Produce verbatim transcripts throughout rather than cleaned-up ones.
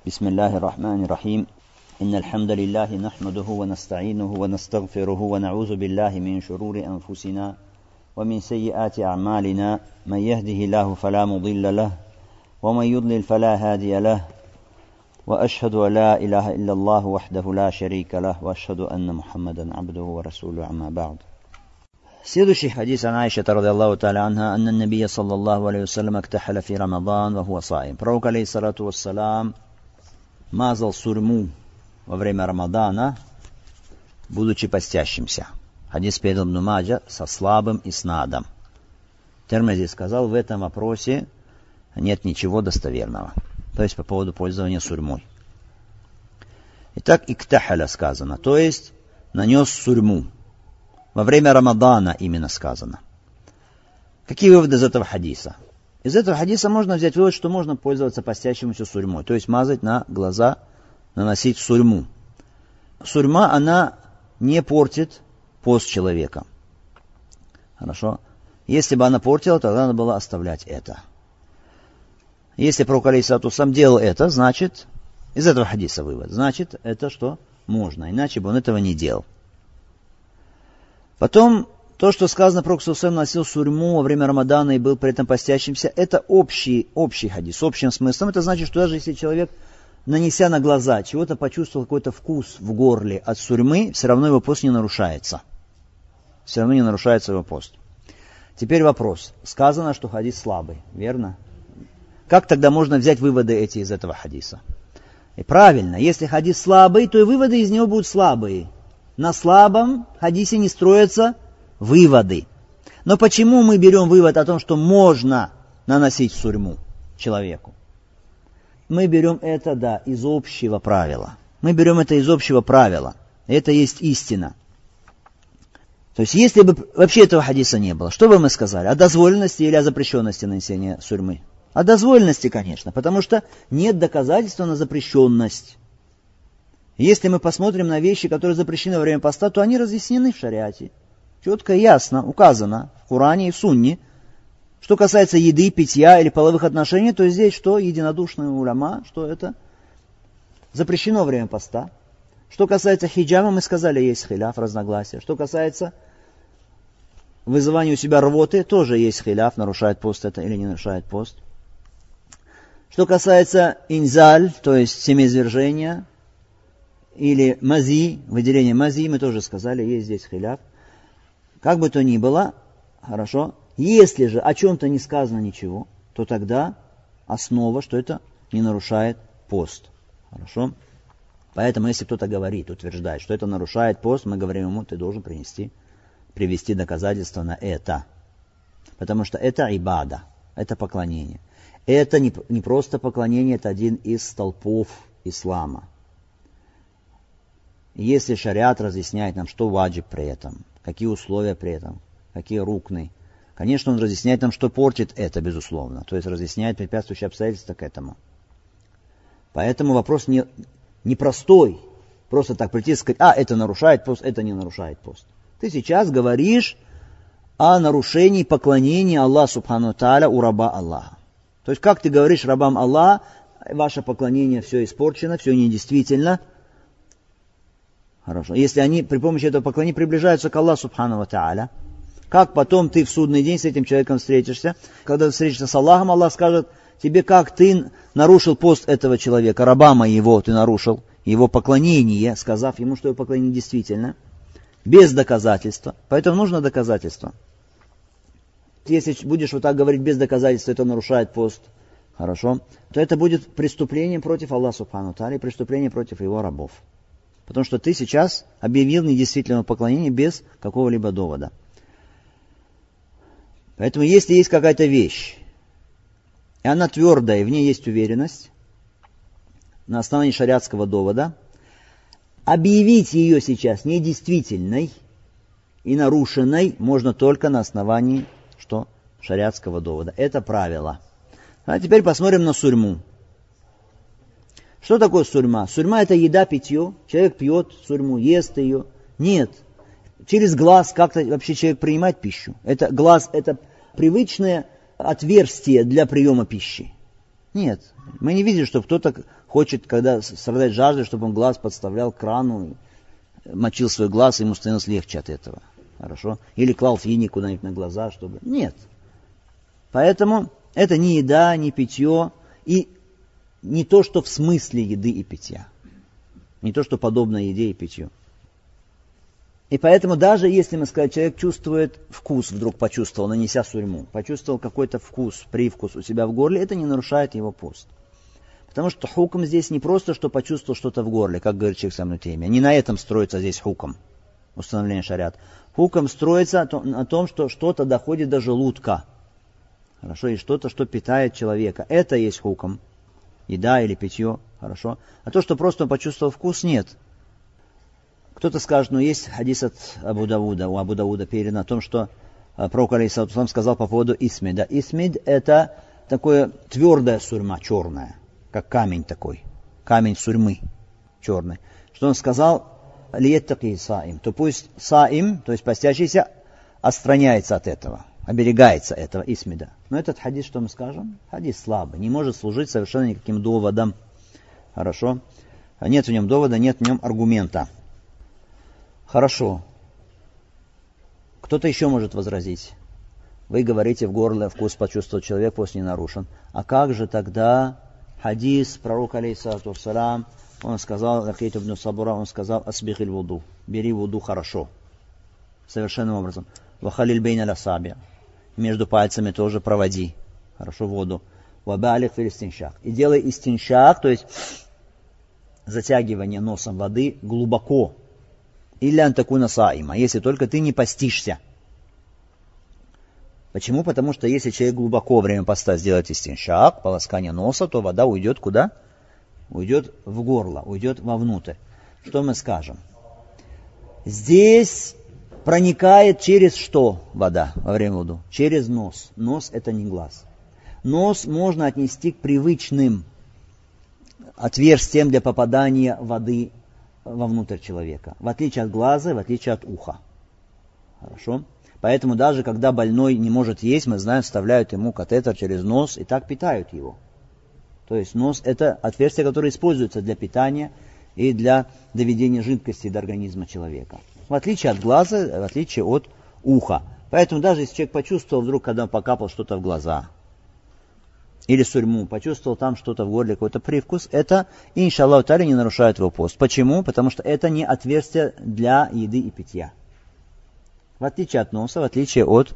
بسم الله الرحمن الرحيم إن الحمد لله نحمده ونستعينه ونستغفره ونعوذ بالله من شرور أنفسنا ومن سيئات أعمالنا من يهده الله فلا مضل له ومن يضلل فلا هادي له وأشهد أن لا إله إلا الله وحده لا شريك له وأشهد أن محمدا عبده ورسوله أما بعد. Следующий хадис عن عائشة رضي الله تعالى عنها أن النبي صلى الله عليه وسلم اكتحل في رمضان وهو صائم. Пророк алейхиссалату вассалам мазал сурьму во время Рамадана, будучи постящимся. Хадис передал Ибн Маджа со слабым иснадом. Термизи сказал, в этом вопросе нет ничего достоверного. То есть по поводу пользования сурьмой. Итак, иктахаля сказано, то есть нанес сурьму. Во время Рамадана именно сказано. Какие выводы из этого хадиса? Из этого хадиса можно взять вывод, что можно пользоваться постящимся сурьмой, то есть мазать на глаза, наносить сурьму. Сурьма, она не портит пост человека. Хорошо? Если бы она портила, тогда надо было оставлять это. Если пророк алейхиссалату вассалам делал это, значит, из этого хадиса вывод, значит, это что? Можно, иначе бы он этого не делал. Потом, то, что сказано, пророк саллаллаху алейхи ва саллям носил сурьму во время Рамадана и был при этом постящимся, это общий, общий хадис, с общим смыслом. Это значит, что даже если человек, нанеся на глаза, чего-то почувствовал какой-то вкус в горле от сурьмы, все равно его пост не нарушается. Все равно не нарушается его пост. Теперь вопрос. Сказано, что хадис слабый, верно? Как тогда можно взять выводы эти из этого хадиса? И правильно, если хадис слабый, то и выводы из него будут слабые. На слабом хадисе не строятся выводы. Но почему мы берем вывод о том, что можно наносить сурьму человеку? Мы берем это, да, из общего правила. Мы берем это из общего правила. Это есть истина. То есть, если бы вообще этого хадиса не было, что бы мы сказали? О дозволенности или о запрещенности нанесения сурьмы? О дозволенности, конечно, потому что нет доказательства на запрещенность. Если мы посмотрим на вещи, которые запрещены во время поста, то они разъяснены в шариате. Четко и ясно указано в Коране и в Сунне. Что касается еды, питья или половых отношений, то здесь что? Единодушные уляма, что это запрещено во время поста. Что касается хиджама, мы сказали, есть хиляф, разногласия. Что касается вызывания у себя рвоты, тоже есть хиляф, нарушает пост это или не нарушает пост. Что касается инзаль, то есть семяизвержения, или мази, выделение мази, мы тоже сказали, есть здесь хиляф. Как бы то ни было, хорошо, если же о чем-то не сказано ничего, то тогда основа, что это не нарушает пост. Хорошо? Поэтому, если кто-то говорит, утверждает, что это нарушает пост, мы говорим ему, ты должен принести, привести доказательства на это. Потому что это ибада, это поклонение. Это не, не просто поклонение, это один из столпов ислама. Если шариат разъясняет нам, что ваджиб при этом, какие условия при этом, какие рукны, конечно, он разъясняет нам, что портит это, безусловно. То есть разъясняет препятствующие обстоятельства к этому. Поэтому вопрос не, не простой. Просто так прийти и сказать, а, это нарушает пост, это не нарушает пост. Ты сейчас говоришь о нарушении поклонения Аллаху Субхану Тааля у раба Аллаха. То есть как ты говоришь рабам Аллаха, ваше поклонение все испорчено, все недействительно. Хорошо. Если они при помощи этого поклонения приближаются к Аллаху Субхану Тааля, как потом ты в судный день с этим человеком встретишься? Когда ты встретишься с Аллахом, Аллах скажет тебе, как ты нарушил пост этого человека, раба моего ты нарушил, его поклонение, сказав ему, что его поклонение действительно, без доказательства. Поэтому нужно доказательство. Если будешь вот так говорить без доказательства, это нарушает пост, хорошо, то это будет преступлением против Аллаха Субхану Тааля и преступлением против его рабов. Потому что ты сейчас объявил недействительное поклонение без какого-либо довода. Поэтому если есть какая-то вещь, и она твердая, и в ней есть уверенность, на основании шариатского довода, объявить ее сейчас недействительной и нарушенной можно только на основании что? Шариатского довода. Это правило. А теперь посмотрим на сурьму. Что такое сурьма? Сурьма это еда, питье. Человек пьет сурьму, ест ее. Нет. Через глаз как-то вообще человек принимает пищу. Это глаз это привычное отверстие для приема пищи. Нет, мы не видим, что кто-то хочет, когда страдает жаждой, чтобы он глаз подставлял к крану, мочил свой глаз, и ему становилось легче от этого. Хорошо? Или клал финик куда-нибудь на глаза, чтобы... Нет. Поэтому это не еда, не питье, и не то, что в смысле еды и питья. Не то, что подобно еде и питью. И поэтому даже если мы сказать, человек чувствует вкус, вдруг почувствовал, нанеся сурьму, почувствовал какой-то вкус, привкус у себя в горле, это не нарушает его пост. Потому что хукм здесь не просто, что почувствовал что-то в горле, как говорит шейх Ислам ибн Теймия. Не на этом строится здесь хукм, установление шариат. Хукм строится на том, что что-то доходит до желудка. Хорошо, и что-то, что питает человека. Это есть хукм. Еда или питье. Хорошо. А то, что просто он почувствовал вкус, нет. Кто-то скажет, ну есть хадис от Абу Давуда, у Абу Давуда передано о том, что пророк алейхиссалату вассалам сказал по поводу исмида. Исмид это такое твердая сурьма, черная, как камень такой, камень сурьмы черный. Что он сказал, лиеттаки саим, то пусть саим, то есть постящийся, отстраняется от этого, оберегается этого исмида. Но этот хадис, что мы скажем, хадис слабый, не может служить совершенно никаким доводом. Хорошо? Нет в нем довода, нет в нем аргумента. Хорошо. Кто-то еще может возразить. Вы говорите, в горле вкус почувствовал человек, пост не нарушен. А как же тогда хадис пророка алейхиссалату вассалам, он сказал, Лакейт ибн Сабура, он сказал, асбихиль вуду, бери вуду хорошо, совершенным образом. Вахалиль бейна ласаби, между пальцами тоже проводи, хорошо, воду. Вабалих фил истиншак. И делай истиншак, то есть затягивание носом воды глубоко. Или антакуна саима, если только ты не постишься. Почему? Потому что если человек глубоко во время поста сделает истиншак, полоскание носа, то вода уйдет куда? Уйдет в горло, уйдет вовнутрь. Что мы скажем? Здесь проникает через что вода во время вуду? Через нос. Нос это не глаз. Нос можно отнести к привычным отверстиям для попадания воды вовнутрь человека. В отличие от глаза, в отличие от уха. Хорошо? Поэтому даже когда больной не может есть, мы знаем, вставляют ему катетер через нос и так питают его. То есть нос это отверстие, которое используется для питания и для доведения жидкости до организма человека. В отличие от глаза, в отличие от уха. Поэтому даже если человек почувствовал вдруг, когда он покапал что-то в глаза, или сурьму, почувствовал там что-то в горле, какой-то привкус, это, иншаллаху та'аля, не нарушает его пост. Почему? Потому что это не отверстие для еды и питья. В отличие от носа, в отличие от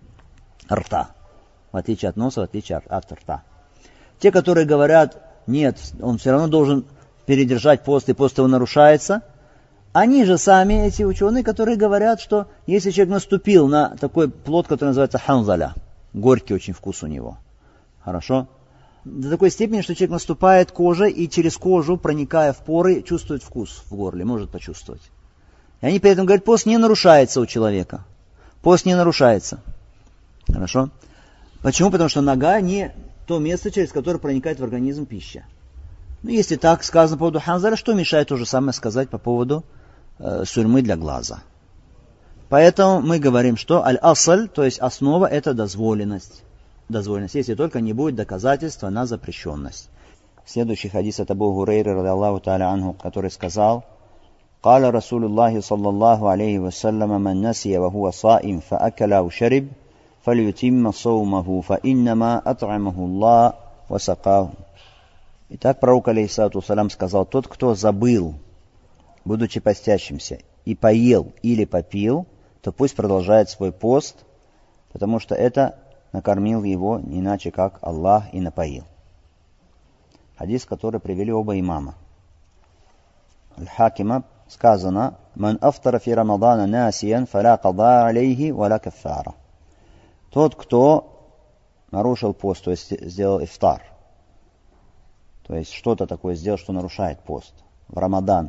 рта. В отличие от носа, в отличие от, от рта. Те, которые говорят, нет, он все равно должен передержать пост, и пост его нарушается, они же сами, эти ученые, которые говорят, что если человек наступил на такой плод, который называется ханзаля, горький очень вкус у него, хорошо? До такой степени, что человек наступает кожей и через кожу, проникая в поры, чувствует вкус в горле, может почувствовать. И они при этом говорят, пост не нарушается у человека. Пост не нарушается. Хорошо? Почему? Потому что нога не то место, через которое проникает в организм пища. Ну, если так сказано по поводу ханзаля, что мешает то же самое сказать по поводу э, сурьмы для глаза? Поэтому мы говорим, что аль-асль, то есть основа, это дозволенность. Дозволенность, если только не будет доказательства на запрещенность. Следующий хадис от Абу Гурейры, радиаллаху та'аля анху, который сказал, قال رسول الله صلى الله عليه وسلم من نسي وهو صائم فأكل أو شرب فليتم صومه فإنما أطعمه الله وسقاه. Итак, пророк алейхиссалату вассалям сказал, тот, кто забыл, будучи постящимся, и поел или попил, то пусть продолжает свой пост, потому что это накормил его не иначе, как Аллах, и напоил. Хадис, который привели оба имама. Аль-Хакима сказано, «Ман афтара фи Рамадана насиян, фаля када алейхи, валя каффара». Тот, кто нарушил пост, то есть сделал ифтар, то есть что-то такое сделал, что нарушает пост в Рамадан,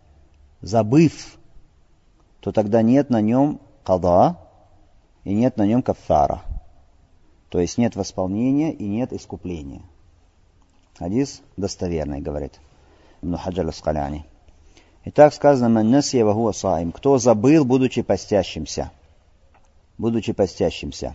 забыв, то тогда нет на нем када и нет на нем каффара. То есть нет восполнения и нет искупления. Хадис достоверный, говорит Ибн Хаджар ас-Скаляни. Итак, сказано, «Ман насия ва хуа саим», кто забыл, будучи постящимся. Будучи постящимся.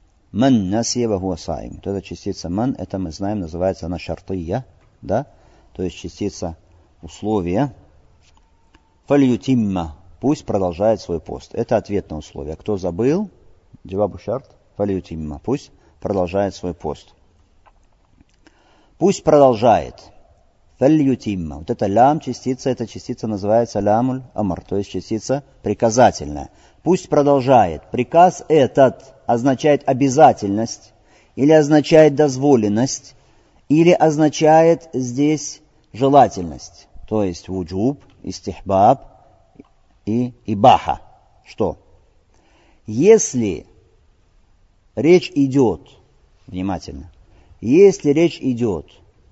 «Ман насия ва хуа саим». Вот эта частица «ман», это мы знаем, называется она шартия, да? то есть частица условия. Фальютимма, пусть продолжает свой пост. Это ответ на условие. Кто забыл, джавабу шарт, фальютимма, пусть продолжает свой пост. Пусть продолжает. Фальютимма. Вот это лям частица, эта частица называется лямуль амр, то есть частица приказательная. Пусть продолжает. Приказ этот означает обязательность, или означает дозволенность, или означает здесь желательность. То есть вуджуб, истихбаб и ибаха. Что? Если речь идет, внимательно, если речь идет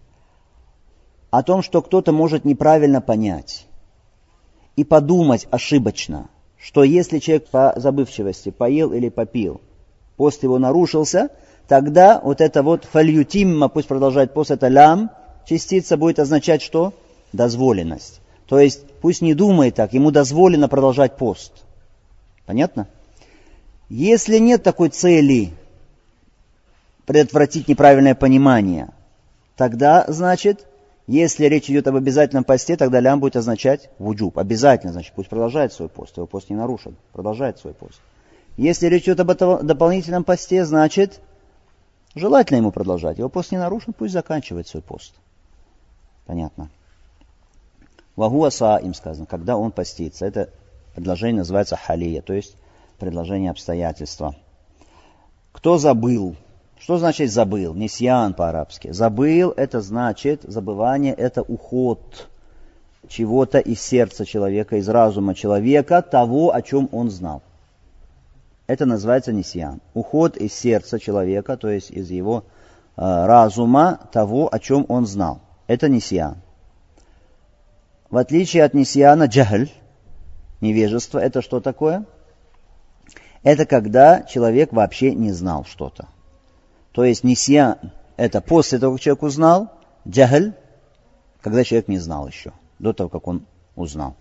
о том, что кто-то может неправильно понять и подумать ошибочно, что если человек по забывчивости поел или попил, пост его нарушился, тогда вот это вот фальютимма, пусть продолжает пост, это лям, частица будет означать что? Дозволенность. То есть пусть не думает так, ему дозволено продолжать пост. Понятно? Если нет такой цели предотвратить неправильное понимание, тогда, значит, если речь идет об обязательном посте, тогда лям будет означать вуджуб. Обязательно, значит, пусть продолжает свой пост, его пост не нарушен, продолжает свой пост. Если речь идет об дополнительном посте, значит, желательно ему продолжать. Его пост не нарушен, пусть заканчивает свой пост. Понятно. Вагуа са им сказано, когда он постится. Это предложение называется халия, то есть предложение обстоятельства. Кто забыл? Что значит забыл? Нисьян по-арабски. Забыл, это значит, забывание, это уход чего-то из сердца человека, из разума человека, того, о чем он знал. Это называется нисьян. Уход из сердца человека, то есть из его э, разума, того, о чем он знал. Это нисьян. В отличие от нисьяна, джахль, невежество, это что такое? Это когда человек вообще не знал что-то. То есть нисьян, это после того, как человек узнал, джахль, когда человек не знал еще, до того, как он узнал.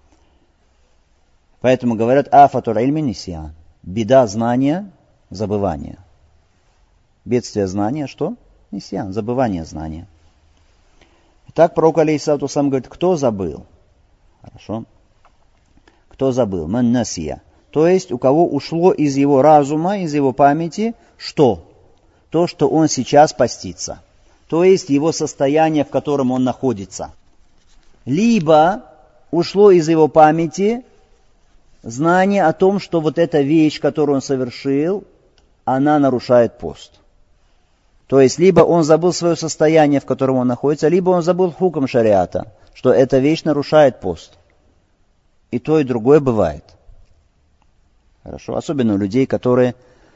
Поэтому говорят, афатур ильми нисьян. Беда знания, забывание. Бедствие знания, что? Нисьян, забывание знания. Итак, пророк алейхиссалату вассалам говорит, кто забыл? Хорошо. Кто забыл? Ман насия. То есть, у кого ушло из его разума, из его памяти, что? То, что он сейчас постится. То есть, его состояние, в котором он находится. Либо ушло из его памяти знание о том, что вот эта вещь, которую он совершил, она нарушает пост. То есть, либо он забыл свое состояние, в котором он находится, либо он забыл хукм шариата, что эта вещь нарушает пост. И то, и другое бывает. Хорошо? Особенно у людей, которые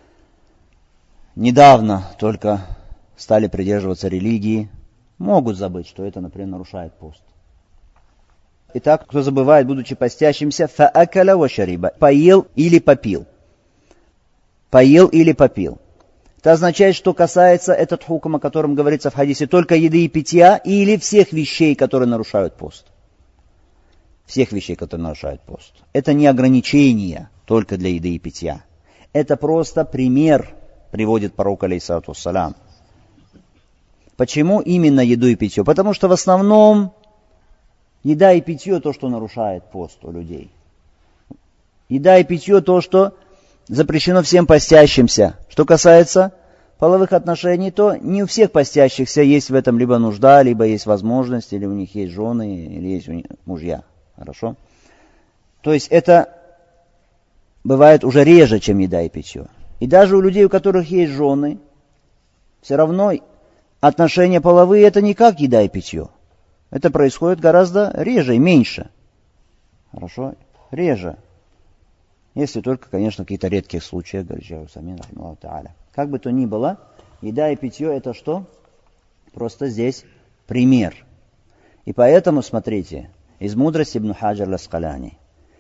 недавно только стали придерживаться религии, могут забыть, что это, например, нарушает пост. Итак, кто забывает, будучи постящимся, фаакаля ва шариба, поел или попил. Поел или попил. Это означает, что касается этот хукм, о котором говорится в хадисе, только еды и питья или всех вещей, которые нарушают пост. Всех вещей, которые нарушают пост. Это не ограничение только для еды и питья. Это просто пример, приводит пророк алейхиссалату вассалям. Почему именно еду и питье? Потому что в основном еда и питье то, что нарушает пост у людей. Еда и питье то, что запрещено всем постящимся. Что касается половых отношений, то не у всех постящихся есть в этом либо нужда, либо есть возможность, или у них есть жены, или есть у них мужья. Хорошо? То есть это бывает уже реже, чем еда и питье. И даже у людей, у которых есть жены, все равно отношения половые это не как еда и питье. Это происходит гораздо реже и меньше. Хорошо? Реже. Если только, конечно, какие-то редкие случаи, говорит Самин, рахималлаху тааля. Как бы то ни было, еда и питье это что? Просто здесь пример. И поэтому, смотрите, из мудрости Ибн Хаджар аль-Аскаляни,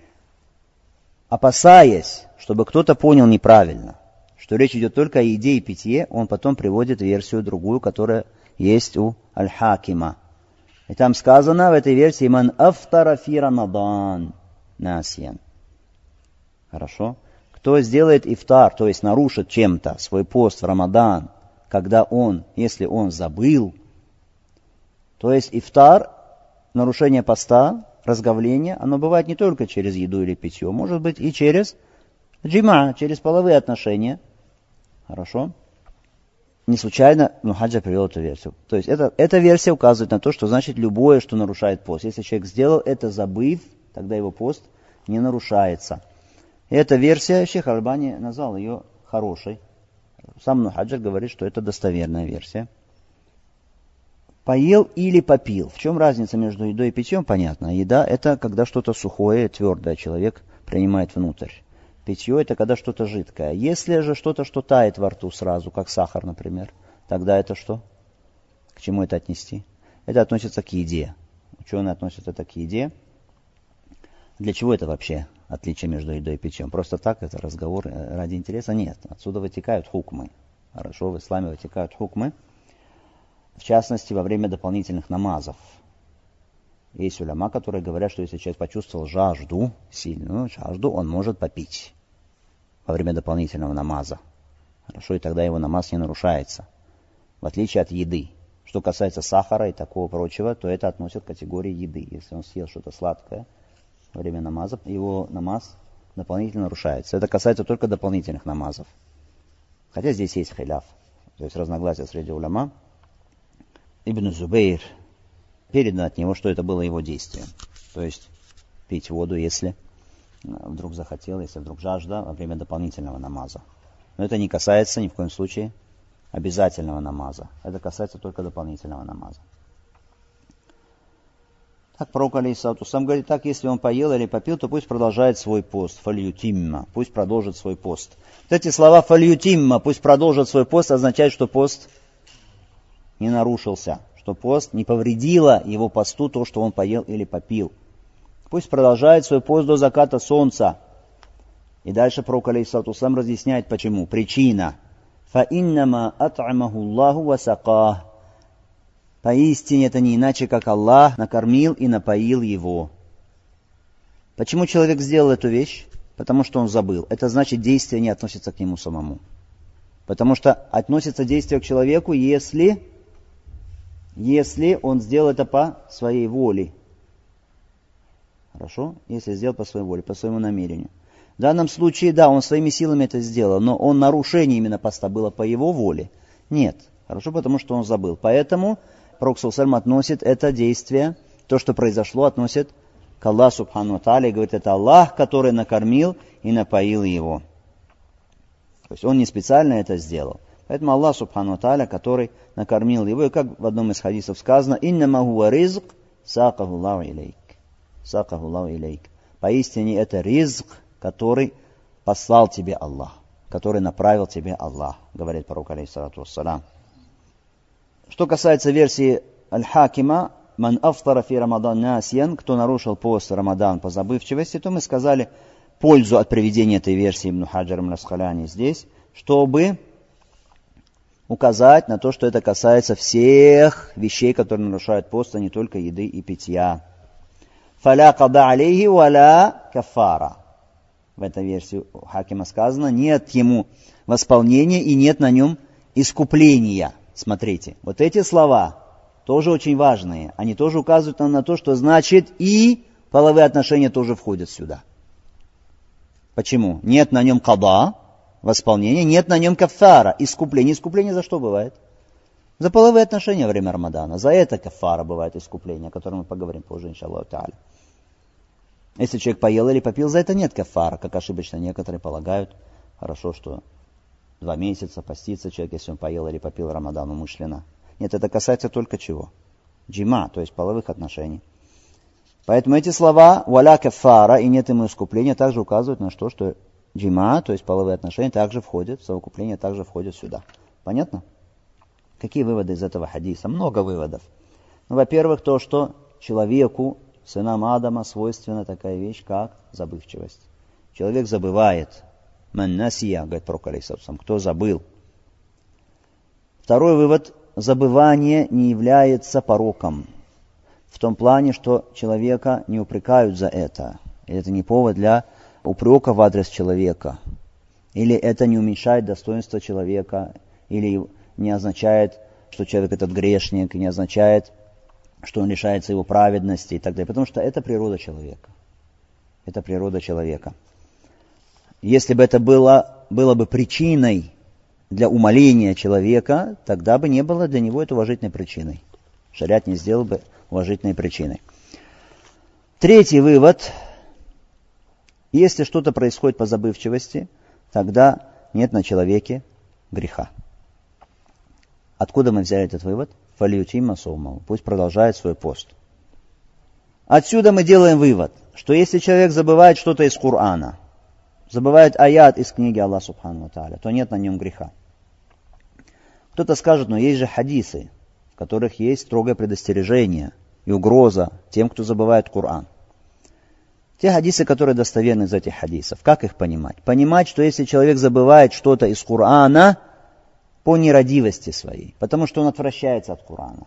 опасаясь, чтобы кто-то понял неправильно, что речь идет только о еде и питье, он потом приводит версию другую, которая есть у Аль-Хакима. И там сказано в этой версии «Ман афтара фи рамадан насьян». Хорошо? Кто сделает ифтар, то есть нарушит чем-то свой пост в Рамадан, когда он, если он забыл, То есть ифтар, нарушение поста, разговление, оно бывает не только через еду или питье, может быть и через джима, через половые отношения. Хорошо? Не случайно Мухаджа привел эту версию. То есть это, эта версия указывает на то, что значит любое, что нарушает пост. Если человек сделал это, забыв, тогда его пост не нарушается. И эта версия, Шейх Аль-Альбани назвал ее хорошей. Сам Мухаджа говорит, что это достоверная версия. Поел или попил. В чем разница между едой и питьем? Понятно. Еда – это когда что-то сухое, твердое человек принимает внутрь. Питье – это когда что-то жидкое. Если же что-то, что тает во рту сразу, как сахар, например, тогда это что? К чему это отнести? Это относится к еде. Ученые относят это к еде. Для чего это вообще отличие между едой и питьем? Просто так, это разговор ради интереса? Нет. Отсюда вытекают хукмы. Хорошо, в исламе вытекают хукмы. В частности, во время дополнительных намазов. Есть уляма, которые говорят, что если человек почувствовал жажду, сильную жажду, он может попить во время дополнительного намаза. Хорошо, и тогда его намаз не нарушается. В отличие от еды. Что касается сахара и такого прочего, то это относят к категории еды. Если он съел что-то сладкое во время намаза, его намаз дополнительно нарушается. Это касается только дополнительных намазов. Хотя здесь есть хиляф, то есть разногласия среди уляма. Ибн Зубейр, передано от него, что это было его действием. То есть пить воду, если вдруг захотел, если вдруг жажда во время дополнительного намаза. Но это не касается ни в коем случае обязательного намаза. Это касается только дополнительного намаза. Так пророк алейхиссалату вассалям говорит, так, если он поел или попил, то пусть продолжает свой пост. Фальютимма, пусть продолжит свой пост. Вот эти слова фальютимма, пусть продолжит свой пост, означает, что пост не нарушился, что пост не повредило его посту то, что он поел или попил. Пусть продолжает свой пост до заката солнца. И дальше пророк алейхиссалату вассалям разъясняет, почему. Причина. فَإِنَّمَا أَطْعَمَهُ اللَّهُ وَسَقَاهُ. Поистине это не иначе, как Аллах накормил и напоил его. Почему человек сделал эту вещь? Потому что он забыл. Это значит, действие не относится к нему самому. Потому что относится действие к человеку, если... Если он сделал это по своей воле. Хорошо? Если сделал по своей воле, по своему намерению. В данном случае, да, он своими силами это сделал, но он нарушение именно поста было по его воле. Нет. Хорошо, потому что он забыл. Поэтому пророк саллаллаху алейхи ва саллям относит это действие, то, что произошло, относит к Аллаху субхану ва тааля и говорит, это Аллах, который накормил и напоил его. То есть он не специально это сделал. Поэтому Аллах субхану ва тааля, который накормил его, и как в одном из хадисов сказано, «Иннама хуа ризк, сакаху Аллаху илейк». Сакаху Аллаху илейк. Поистине это ризк, который послал тебе Аллах, который направил тебе Аллах, говорит пророк алейхиссалату вассалям. Что касается версии Аль-Хакима, «Ман афтара фи Рамадан насьян», кто нарушил пост Рамадан по забывчивости, то мы сказали пользу от приведения этой версии Ибн Хаджаром аль-Асқаляни здесь, чтобы указать на то, что это касается всех вещей, которые нарушают пост, а не только еды и питья. «Фаля када алейхи валя кафара». В этой версии у Хакима сказано, нет ему восполнения и нет на нем искупления. Смотрите, вот эти слова тоже очень важные. Они тоже указывают нам на то, что значит и половые отношения тоже входят сюда. Почему? Нет на нем када, восполнения, нет на нем кафара, искупление. Искупление за что бывает? За половые отношения во время Рамадана. За это кафара бывает искупление, о котором мы поговорим позже, иншаллаху тааля. Если человек поел или попил, за это нет кафара, как ошибочно некоторые полагают. Хорошо, что два месяца постится человек, если он поел или попил Рамадан умышленно. Нет, это касается только чего? Джима, то есть половых отношений. Поэтому эти слова «валя кафара» и «нет ему искупления» также указывают на что, что джима, то есть половые отношения, также входят, совокупление также входит сюда. Понятно? Какие выводы из этого хадиса? Много выводов. Ну, во-первых, то, что человеку, сынам Адама, свойственна такая вещь, как забывчивость. Человек забывает. «Ман насия», говорит пророк алейхиссалату вассалям, кто забыл. Второй вывод. Забывание не является пороком. В том плане, что человека не упрекают за это. И это не повод для упрека в адрес человека. Или это не уменьшает достоинство человека. Или не означает, что человек этот грешник. Не означает, что он лишается его праведности и так далее. Потому что это природа человека. Это природа человека. Если бы это было, было бы причиной для умаления человека, тогда бы не было для него это уважительной причиной. Шариат не сделал бы уважительной причиной. Третий вывод. Если что-то происходит по забывчивости, тогда нет на человеке греха. Откуда мы взяли этот вывод? Фалиютимма саумаху. Пусть продолжает свой пост. Отсюда мы делаем вывод, что если человек забывает что-то из Корана, забывает аят из книги Аллаха Субхану ва Тааля, то нет на нем греха. Кто-то скажет, но есть же хадисы, в которых есть строгое предостережение и угроза тем, кто забывает Коран. Те хадисы, которые достоверны из этих хадисов, как их понимать? Понимать, что если человек забывает что-то из Корана по нерадивости своей, потому что он отвращается от Корана,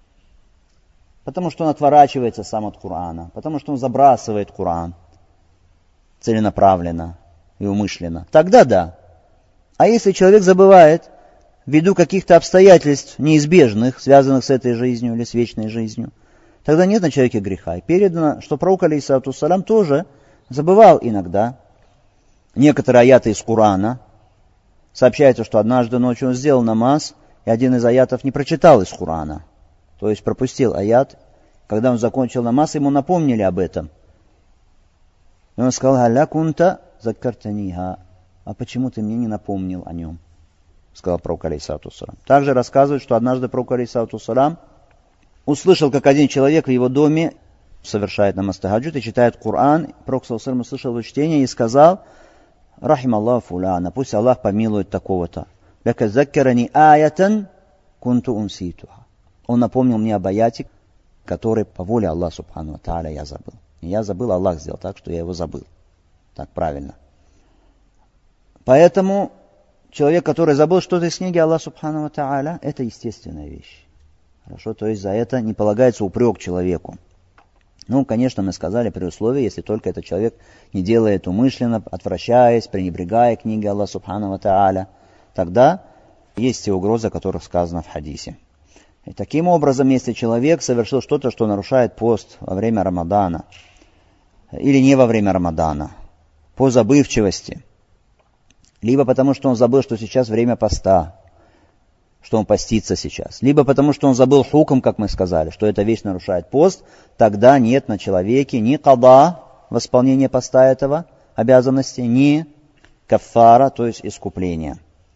потому что он отворачивается сам от Корана, потому что он забрасывает Коран целенаправленно и умышленно, тогда да. А если человек забывает ввиду каких-то обстоятельств неизбежных, связанных с этой жизнью или с вечной жизнью, тогда нет на человеке греха. И передано, что пророк, алейхиссалату вассалям, тоже забывал иногда некоторые аяты из Корана. Сообщается, что однажды ночью он сделал намаз, и один из аятов не прочитал из Корана. То есть пропустил аят. Когда он закончил намаз, ему напомнили об этом. И он сказал: «Галля кунта заккартаниха». А почему ты мне не напомнил о нем? Сказал пророк, алейхиссалату вассалям. Также рассказывают, что однажды пророк, алейхиссалату вассалям, услышал, как один человек в его доме совершает намаз тахаджуд и читает Коран. Пророк, саллаллаху алейхи ва саллям, услышал его чтение и сказал: «Рахим Аллах фуляна, пусть Аллах помилует такого-то. Ляка заккарани аятан кунту унситуха». Он напомнил мне об аяте, который по воле Аллаха Субхану ва Тааля я забыл. И я забыл, Аллах сделал так, что я его забыл. Так правильно. Поэтому человек, который забыл что-то из книги Аллаха Субхану ва Тааля, это естественная вещь. Хорошо, то есть за это не полагается упрек человеку. Ну, конечно, мы сказали при условии, если только этот человек не делает умышленно, отвращаясь, пренебрегая книги Аллаха Субхану ва Тааля, тогда есть те угрозы, о которых сказано в хадисе. И таким образом, если человек совершил что-то, что нарушает пост во время Рамадана, или не во время Рамадана, по забывчивости, либо потому, что он забыл, что сейчас время поста, что он постится сейчас, либо потому, что он забыл хукм, как мы сказали, что эта вещь нарушает пост, тогда нет на человеке ни када, восполнения поста этого, обязанности, ни каффара, то есть искупления.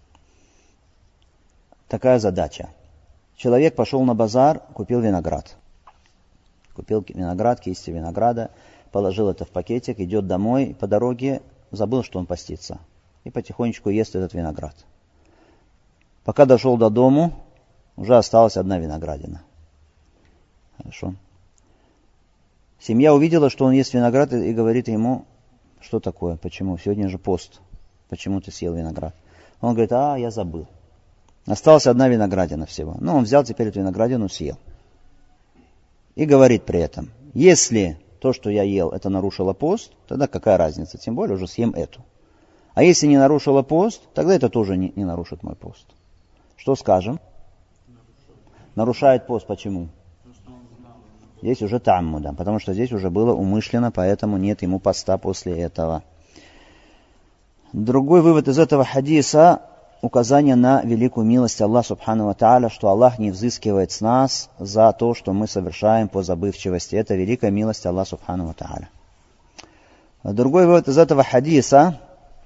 Такая задача. Человек пошел на базар, купил виноград. Купил виноград, кисти винограда, положил это в пакетик, идет домой, по дороге забыл, что он постится. И потихонечку ест этот виноград. Пока дошел до дому, уже осталась одна виноградина. Хорошо. Семья увидела, что он ест виноград, и говорит ему: что такое, почему? Сегодня же пост. Почему ты съел виноград? Он говорит: а, я забыл. Осталась одна виноградина всего. Ну, он взял теперь эту виноградину, съел. И говорит при этом: если то, что я ел, это нарушило пост, тогда какая разница? Тем более уже съем эту. А если не нарушило пост, тогда это тоже не, не нарушит мой пост. Что скажем? Нарушает пост. Почему? Здесь уже таммуда, потому что здесь уже было умышленно, поэтому нет ему поста после этого. Другой вывод из этого хадиса — указание на великую милость Аллаха Субхану ва Тааля, что Аллах не взыскивает с нас за то, что мы совершаем по забывчивости. Это великая милость Аллаха Субхану ва Тааля. Другой вывод из этого хадиса: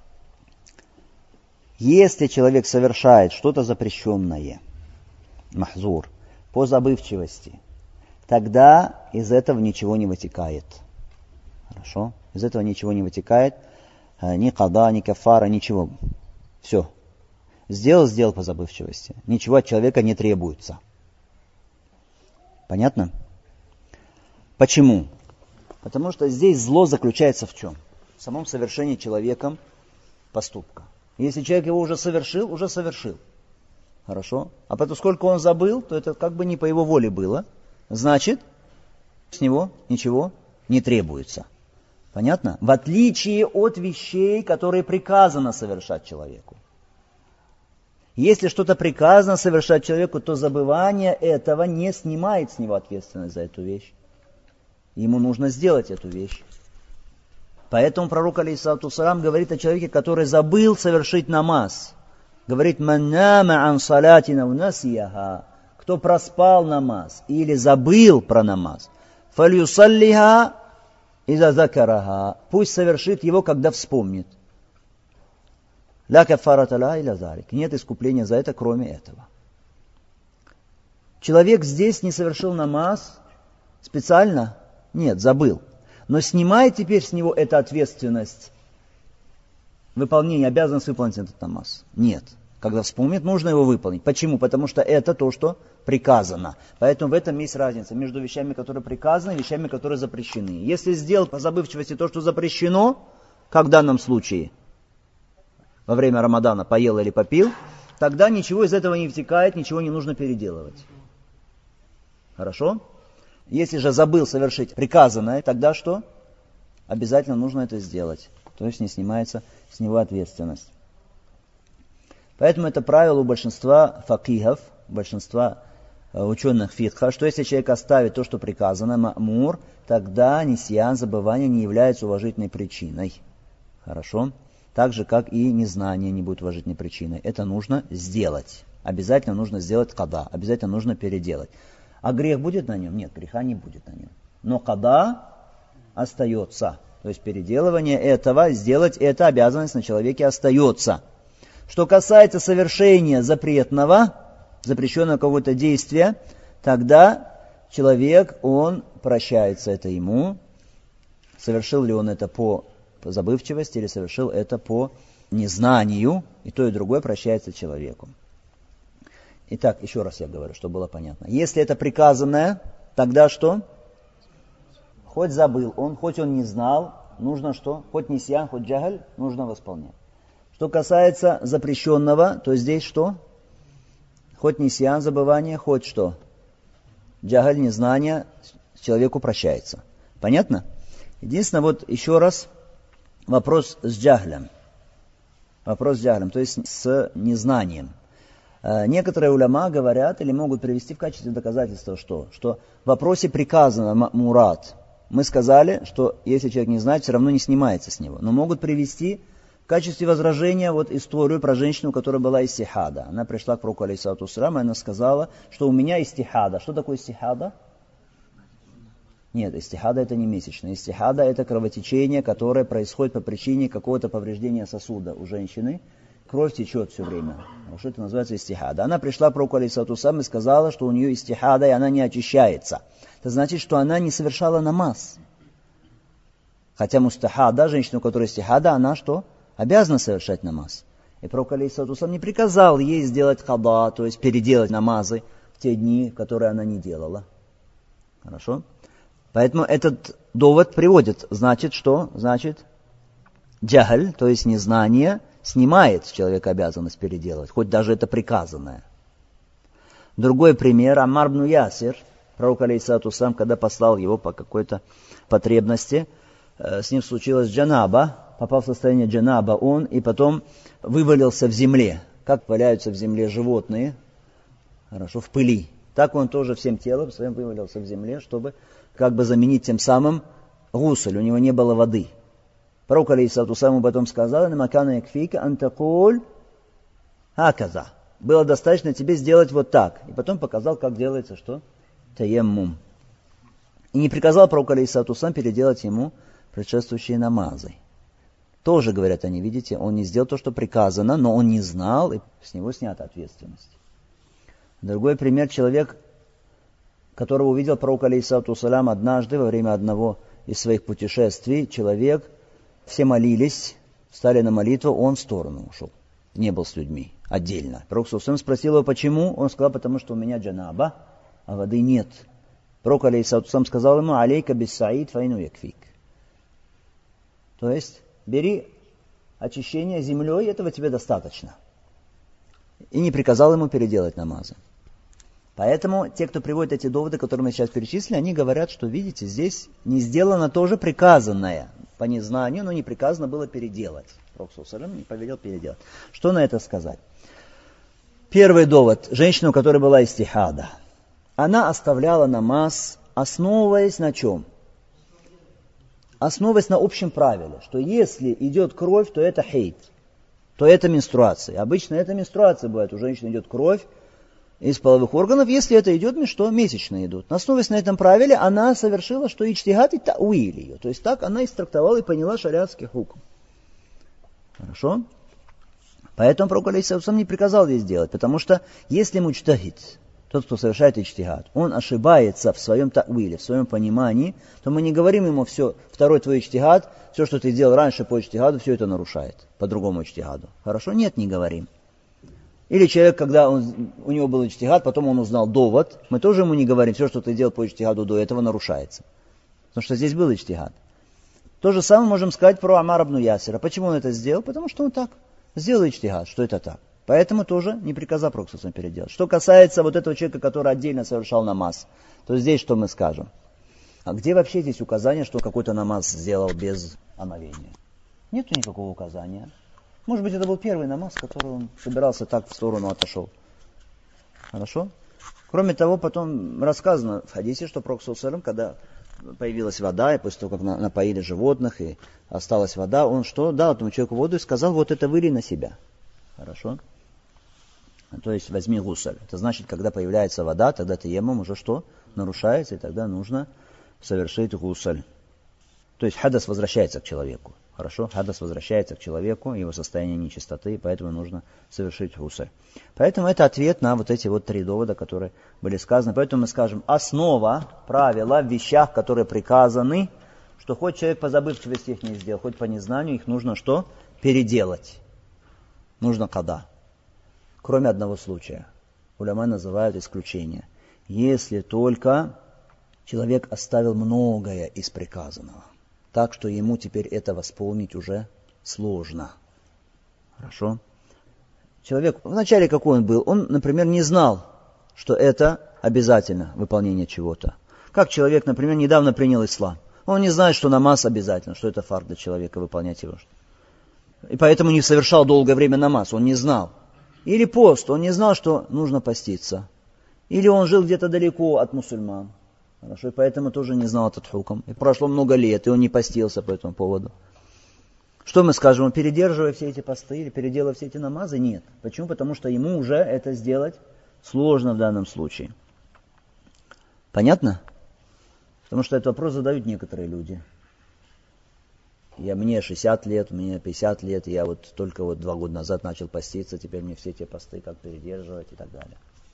если человек совершает что-то запрещенное, махзур, по забывчивости, тогда из этого ничего не вытекает. Хорошо? Из этого ничего не вытекает. Ни када, ни кафара, ничего. Все. Сделал, сделал по забывчивости. Ничего от человека не требуется. Понятно? Почему? Потому что здесь зло заключается в чем? В самом совершении человеком поступка. Если человек его уже совершил, уже совершил. Хорошо? А поскольку он забыл, то это как бы не по его воле было. Значит, с него ничего не требуется. Понятно? В отличие от вещей, которые приказано совершать человеку. Если что-то приказано совершать человеку, то забывание этого не снимает с него ответственность за эту вещь. Ему нужно сделать эту вещь. Поэтому пророк, алейхиссалату вассалям, говорит о человеке, который забыл совершить намаз. Говорит, «Ман нама ан салатина ва насияха». Кто проспал намаз или забыл про намаз, «Фальюсаллиха иза закараха». Пусть совершит его, когда вспомнит. «Ля каффарата ла иля залик». Нет искупления за это, кроме этого. Человек здесь не совершил намаз специально? Нет, забыл. Но снимает теперь с него эта ответственность, выполнение, обязанность выполнить этот намаз? Нет. Когда вспомнит, нужно его выполнить. Почему? Потому что это то, что приказано. Поэтому в этом есть разница между вещами, которые приказаны, и вещами, которые запрещены. Если сделал по забывчивости то, что запрещено, как в данном случае, во время Рамадана поел или попил, тогда ничего из этого не втекает, ничего не нужно переделывать. Хорошо? Если же забыл совершить приказанное, тогда что? Обязательно нужно это сделать. То есть не снимается с него ответственность. Поэтому это правило у большинства факихов, большинства ученых фикха, что если человек оставит то, что приказано, ма'мур, тогда нисьян, забывание, не является уважительной причиной. Хорошо? Так же, как и незнание не будет уважительной причиной. Это нужно сделать. Обязательно нужно сделать када, обязательно нужно переделать. А грех будет на нем? Нет, греха не будет на нем. Но када остается. То есть переделывание этого, сделать это, обязанность на человеке остается. Что касается совершения запретного, запрещенного какого-то действия, тогда человек, он прощается это ему. Совершил ли он это по, по забывчивости или совершил это по незнанию, и то и другое прощается человеку. Итак, еще раз я говорю, чтобы было понятно. Если это приказанное, тогда что? Хоть забыл он, хоть он не знал, нужно что? Хоть нисьян, хоть джагаль, нужно восполнять. Что касается запрещенного, то здесь что? Хоть нисьян, забывание, хоть что? Джагаль, незнание, человеку прощается. Понятно? Единственное, вот еще раз вопрос с джаглем. Вопрос с джаглем, то есть с незнанием. Некоторые уляма говорят или могут привести в качестве доказательства, что? Что в вопросе приказано мурат. Мы сказали, что если человек не знает, все равно не снимается с него. Но могут привести в качестве возражения вот историю про женщину, которая была истихада. Она пришла к пророку, алейхиссалату вассалям, и она сказала, что у меня истихада. Что такое истихада? Нет, истихада это не месячная. Истихада это кровотечение, которое происходит по причине какого-то повреждения сосуда у женщины. Кровь течет все время. Что это называется истихада. Она пришла к пророку, алейхиссалату вассалям, и сказала, что у нее истихада, и она не очищается. Это значит, что она не совершала намаз. Хотя мустахада, женщина, у которой истихада, она что? Обязана совершать намаз. И пророк, алейхиссалату вассалям, не приказал ей сделать хада, то есть переделать намазы в те дни, которые она не делала. Хорошо? Поэтому этот довод приводит. Значит, что? Значит, джагаль, то есть незнание, снимает с человека обязанность переделывать, хоть даже это приказанное. Другой пример. Аммар бн Ясир, пророк, алейхиссалату вассалям, когда послал его по какой-то потребности, с ним случилось джанаба, попал в состояние джанаба он, и потом вывалился в земле. Как валяются в земле животные, хорошо, в пыли. Так он тоже всем телом своим вывалился в земле, чтобы как бы заменить тем самым гусль, у него не было воды. Пророк, алейхиссалату вассалям, потом сказал, «Намакана якфика антакуль хаказа». Было достаточно тебе сделать вот так. И потом показал, как делается что? Таяммум. И не приказал пророку, алейхиссалату вассалям, переделать ему предшествующие намазы. Тоже, говорят они, видите, он не сделал то, что приказано, но он не знал, и с него снята ответственность. Другой пример. Человек, которого увидел пророк, алейхиссалату вассалям, однажды во время одного из своих путешествий, человек, все молились, встали на молитву, он в сторону ушел. Не был с людьми, отдельно. Пророк ﷺ спросил его, почему? Он сказал, потому что у меня джанаба, а воды нет. Пророк, алейхиссалату вассалям, сказал ему, алейка бис саид файну якфик. То есть, бери очищение землей, этого тебе достаточно. И не приказал ему переделать намазы. Поэтому те, кто приводит эти доводы, которые мы сейчас перечислили, они говорят, что, видите, здесь не сделано тоже приказанное по незнанию, но не приказано было переделать. Пророк ﷺ не повелел переделать. Что на это сказать? Первый довод. Женщина, у которой была истихада. Она оставляла намаз, основываясь на чем? Основываясь на общем правиле, что если идет кровь, то это хейт, то это менструация. Обычно это менструация бывает, у женщины идет кровь из половых органов, если это идет, что месячные идут. Основываясь на этом правиле, она совершила, что ичтихад и тауиль ее. То есть так она истрактовала и поняла шариатский хукм. Хорошо? Поэтому пророк алейхиссалям не приказал здесь делать, потому что если муджтахид, тот, кто совершает ичтихад, он ошибается в своем тауиле, в своем понимании, то мы не говорим ему: все, второй твой ичтихад, все, что ты делал раньше по ичтихаду, все это нарушает, по другому ичтихаду. Хорошо? Нет, не говорим. Или человек, когда он, у него был ичтихад, потом он узнал довод, мы тоже ему не говорим: все, что ты делал по ичтихаду до этого, нарушается. Потому что здесь был ичтихад. То же самое можем сказать про Амар ибн Ясира. Почему он это сделал? Потому что он так сделал ичтихад, что это так. Поэтому тоже не приказал пророк саллаллаху алейхи ва саллям переделать. Что касается вот этого человека, который отдельно совершал намаз, то здесь что мы скажем? А где вообще здесь указание, что какой-то намаз сделал без омовения? Нету никакого указания. Может быть, это был первый намаз, который он собирался так в сторону отошел. Хорошо? Кроме того, потом рассказано в хадисе, что пророк саллаллаху алейхи ва саллям, когда появилась вода, и после того, как напоили животных, и осталась вода, он что? Дал этому человеку воду и сказал: вот это вылей на себя. Хорошо? То есть возьми гусаль. Это значит, когда появляется вода, тогда таяммум уже что? Нарушается, и тогда нужно совершить гусаль. То есть хадас возвращается к человеку. Хорошо? Хадас возвращается к человеку, его состояние нечистоты, поэтому нужно совершить гусаль. Поэтому это ответ на вот эти вот три довода, которые были сказаны. Поэтому мы скажем: основа, правила в вещах, которые приказаны, что хоть человек по забывчивости их не сделал, хоть по незнанию, их нужно что? Переделать. Нужно када. Кроме одного случая. Уляма называют исключение. Если только человек оставил многое из приказанного, так что ему теперь это восполнить уже сложно. Хорошо? Человек, вначале какой он был? Он, например, не знал, что это обязательно выполнение чего-то. Как человек, например, недавно принял ислам. Он не знает, что намаз обязательно, что это фард для человека выполнять его. И поэтому не совершал долгое время намаз, он не знал. Или пост, он не знал, что нужно поститься. Или он жил где-то далеко от мусульман. Хорошо, и поэтому тоже не знал этот хукм. И прошло много лет, и он не постился по этому поводу. Что мы скажем, он передерживая все эти посты или переделывая все эти намазы? Нет. Почему? Потому что ему уже это сделать сложно в данном случае. Понятно? Потому что этот вопрос задают некоторые люди. Я, мне шестьдесят лет, мне пятьдесят лет, я вот только вот два года назад начал поститься, теперь мне все эти посты как передерживать и так далее.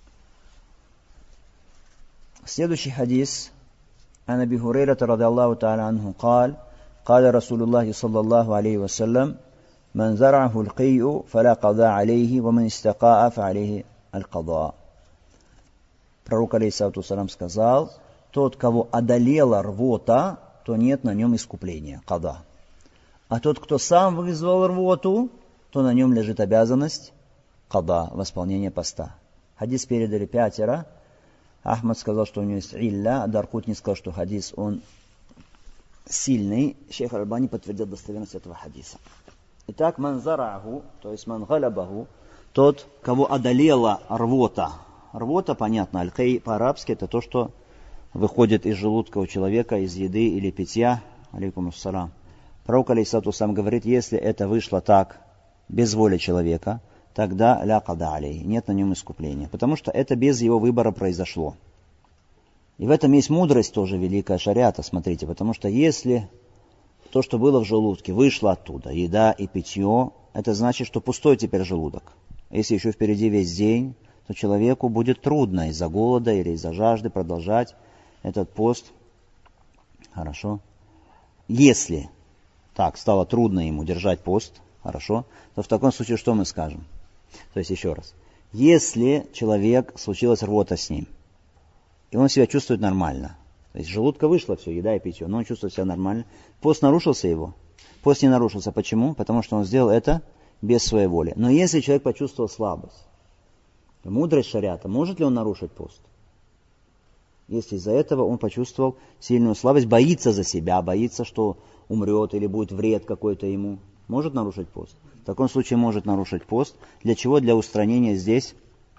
Следующий хадис. عن أبي هريرة رضي الله تعالى عنه قال قال رسول الله صلى الله عليه وسلم من زرعه القيء فلا قضاء عليه ومن استقاء فعليه القضاء. Пророк алейхиссалату вассалям сказал: тот, кого одолела рвота, то нет на нем искупления, када. А тот, кто сам вызвал рвоту, то на нем лежит обязанность када, восполнение поста. Хадис передали пятеро. Ахмад сказал, что у него есть илля, а Даркутни сказал, что хадис он сильный. Шейх Аль-Альбани подтвердил достоверность этого хадиса. Итак, ман зараху, то есть ман галабаху, тот, кого одолела рвота. Рвота, понятно, аль-кей по-арабски, это то, что выходит из желудка у человека, из еды или питья. Алейкум ассалам. Пророк алейхиссалату вассалям говорит, если это вышло так, без воли человека, тогда ля када алей, нет на нем искупления, потому что это без его выбора произошло. И в этом есть мудрость тоже великая шариата, смотрите, потому что если то, что было в желудке, вышло оттуда, еда и питье, это значит, что пустой теперь желудок. Если еще впереди весь день, то человеку будет трудно из-за голода или из-за жажды продолжать этот пост. Хорошо. Если так стало трудно ему держать пост, хорошо, то в таком случае что мы скажем? То есть еще раз. Если человек, случилась рвота с ним, и он себя чувствует нормально, то есть из желудка вышло все, еда и питье, но он чувствует себя нормально, пост нарушился его? Пост не нарушился. Почему? Потому что он сделал это без своей воли. Но если человек почувствовал слабость, то мудрость шариата, может ли он нарушить пост? Если из-за этого он почувствовал сильную слабость, боится за себя, боится, что умрет или будет вред какой-то ему, может нарушить пост? В таком случае может нарушить пост. Для чего? Для устранения здесь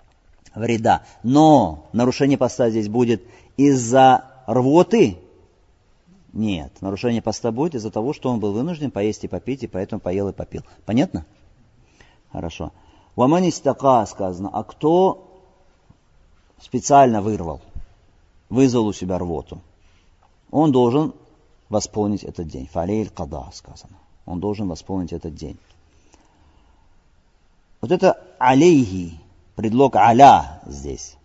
вреда. Но нарушение поста здесь будет из-за рвоты? Нет, нарушение поста будет из-за того, что он был вынужден поесть и попить, и поэтому поел и попил. Понятно? Хорошо. Ваман истака сказано, а кто специально вырвал, вызвал у себя рвоту, он должен восполнить этот день. Фалейль када сказано. Он должен восполнить этот день. Вот это алейхи, предлог аля здесь,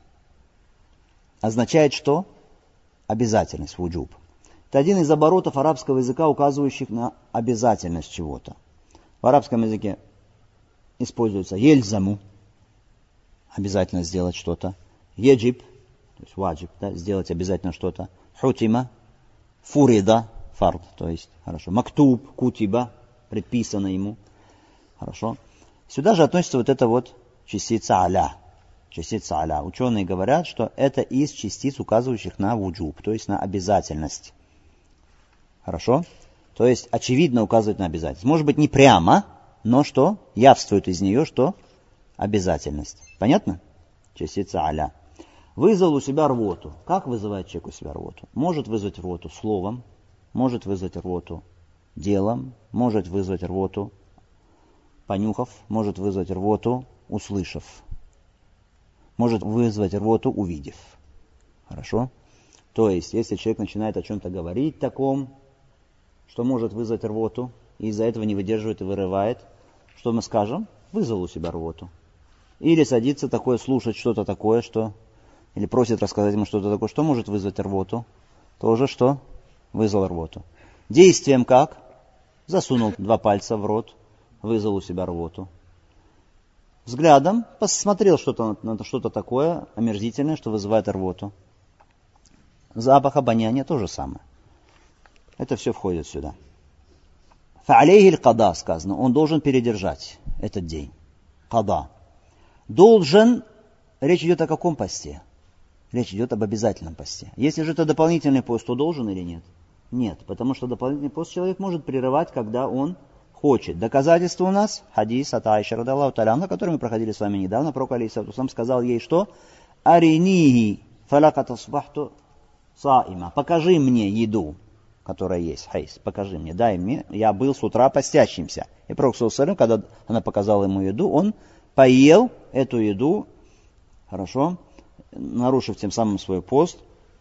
означает что? Обязательность, вуджуб. Это один из оборотов арабского языка, указывающих на обязательность чего-то. В арабском языке используется ельзаму, обязательно сделать что-то. Еджиб, то есть ваджиб, да, сделать обязательно что-то. Хутима, фурида, фард, то есть, хорошо. Мактуб, кутиба, предписано ему. Хорошо. Сюда же относится вот эта вот частица аля. Частица аля. Ученые говорят, что это из частиц, указывающих на вуджуб, то есть на обязательность. Хорошо? То есть, очевидно указывает на обязательность. Может быть, не прямо, но что? Явствует из нее, что? Обязательность. Понятно? Частица аля. Вызвал у себя рвоту. Как вызывает человек у себя рвоту? Может вызвать рвоту словом, может вызвать рвоту делом, может вызвать рвоту понюхав, может вызвать рвоту услышав, может вызвать рвоту увидев. Хорошо? То есть, если человек начинает о чем-то говорить таком, что может вызвать рвоту, и из-за этого не выдерживает и вырывает, что мы скажем? Вызвал у себя рвоту. Или садится такое слушать что-то такое, что... Или просит рассказать ему что-то такое, что может вызвать рвоту. Тоже что? Вызвал рвоту. Действием как? Засунул два пальца в рот, вызвал у себя рвоту. Взглядом посмотрел что-то, на что-то такое омерзительное, что вызывает рвоту. Запах, обоняние, то же самое. Это все входит сюда. Фа'алейхи л-када сказано, он должен передержать этот день. Када. Должен, речь идет о каком посте? Речь идет об обязательном посте. Если же это дополнительный пост, то должен или нет? Нет, потому что дополнительный пост человек может прерывать, когда он хочет. Доказательство у нас, хадис от Аиши радаллаху та'аля анха, который мы проходили с вами недавно, пророк алейхиссалату вассалям сказал ей, что «Аринихи фалакат асбахту саима». Покажи мне еду, которая есть, хайс, покажи мне, дай мне, я был с утра постящимся. И пророк саллаллаху алейхи ва саллям, когда она показала ему еду, он поел эту еду, хорошо, нарушив тем самым свой пост.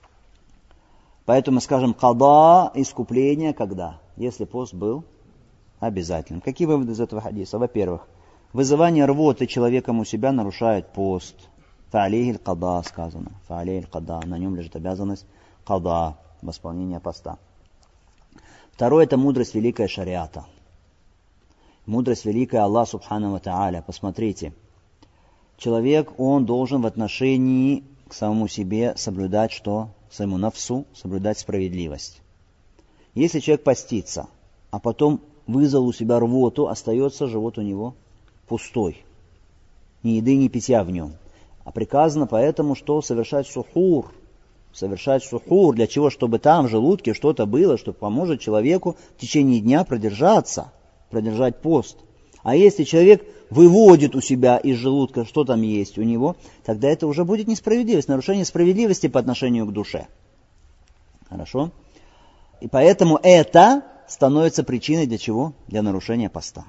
Поэтому мы скажем када, искупление, когда? Если пост был обязательным. Какие выводы из этого хадиса? Во-первых, вызывание рвоты человеком у себя нарушает пост. Фа'алейхи л-када сказано. Фа'алейхи л-када. На нем лежит обязанность када, восполнения поста. Второе, это мудрость великая шариата. Мудрость великая Аллах субхану ва та'аля. Посмотрите. Человек, он должен в отношении к самому себе соблюдать что? Своему нафсу, соблюдать справедливость. Если человек постится, а потом вызвал у себя рвоту, остается живот у него пустой. Ни еды, ни питья в нем. А приказано поэтому, что совершать сухур. Совершать сухур. Для чего? Чтобы там в желудке что-то было, что поможет человеку в течение дня продержаться, продержать пост. А если человек выводит у себя из желудка, что там есть у него, тогда это уже будет несправедливость, нарушение справедливости по отношению к душе. Хорошо? И поэтому это становится причиной для чего? Для нарушения поста.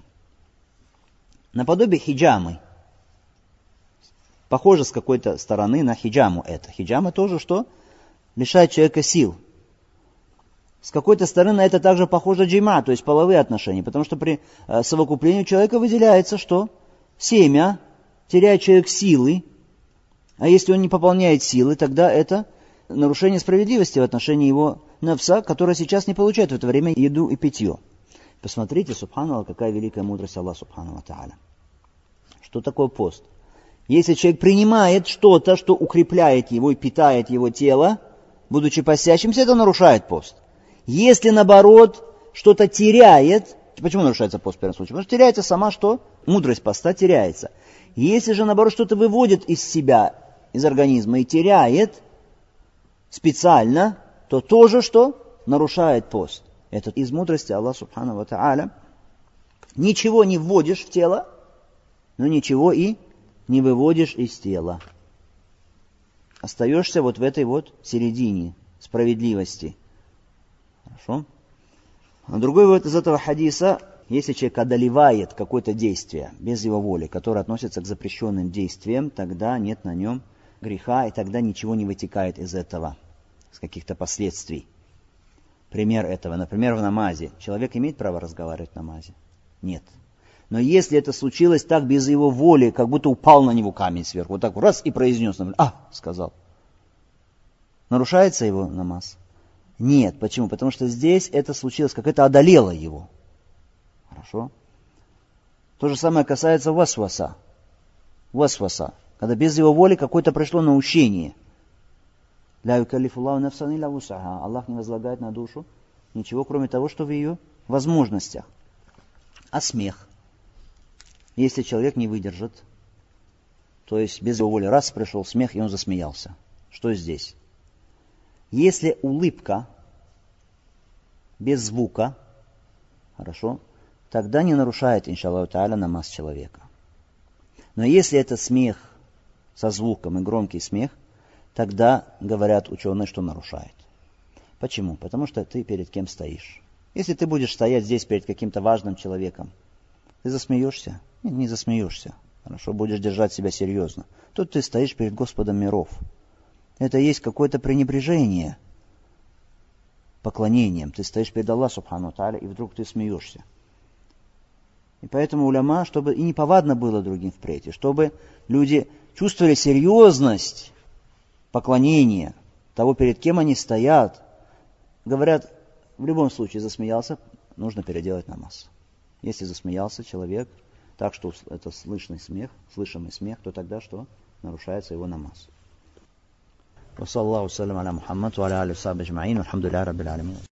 Наподобие хиджамы. Похоже с какой-то стороны на хиджаму это. Хиджама тоже что? Лишает человека сил. С какой-то стороны это также похоже джима, то есть половые отношения, потому что при э, совокуплении у человека выделяется что? Семя, теряет человек силы, а если он не пополняет силы, тогда это нарушение справедливости в отношении его нафса, который сейчас не получает в это время еду и питье. Посмотрите, субханаллах, какая великая мудрость Аллаха субхану ва та'аля. Что такое пост? Если человек принимает что-то, что укрепляет его и питает его тело, будучи постящимся, это нарушает пост. Если, наоборот, что-то теряет, почему нарушается пост в первом случае? Потому что теряется сама что? Мудрость поста теряется. Если же, наоборот, что-то выводит из себя, из организма и теряет специально, то тоже что? Нарушает пост. Это из мудрости Аллаха субхану ва та'аля. Ничего не вводишь в тело, но ничего и не выводишь из тела. остаешься вот в этой вот середине справедливости. Хорошо? А другой вывод из этого хадиса, если человек одолевает какое-то действие без его воли, которое относится к запрещенным действиям, тогда нет на нем греха, и тогда ничего не вытекает из этого, из каких-то последствий. Пример этого, например, в намазе. Человек имеет право разговаривать в намазе? Нет. Но если это случилось так без его воли, как будто упал на него камень сверху, вот так раз и произнес, например, а, сказал. Нарушается его намаз? Нет. Почему? Потому что здесь это случилось, как это одолело его. Хорошо? То же самое касается васваса. Васваса. Когда без его воли какое-то пришло наущение. Ля юкаллифуллаху нафсан илля вус'аха. Аллах не возлагает на душу ничего, кроме того, что в ее возможностях. А смех? Если человек не выдержит, то есть без его воли раз пришел смех, и он засмеялся. Что здесь? Если улыбка без звука, хорошо, тогда не нарушает, иншаллаху тааля, намаз человека. Но если это смех со звуком и громкий смех, тогда говорят ученые, что нарушает. Почему? Потому что ты перед кем стоишь. Если ты будешь стоять здесь перед каким-то важным человеком, ты засмеешься? Нет, не засмеешься. Хорошо, будешь держать себя серьезно. Тут ты стоишь перед Господом миров. Это есть какое-то пренебрежение поклонением. Ты стоишь перед Аллахом субхану тааля, и вдруг ты смеешься. И поэтому уляма, чтобы и неповадно было другим впредь, и чтобы люди чувствовали серьезность поклонения того, перед кем они стоят, говорят, в любом случае засмеялся, нужно переделать намаз. Если засмеялся человек так, что это слышный смех, слышимый смех, то тогда что? Нарушается его намаз. وصلى الله وسلم على محمد وعلى آله وصحبه أجمعين والحمد لله رب العالمين.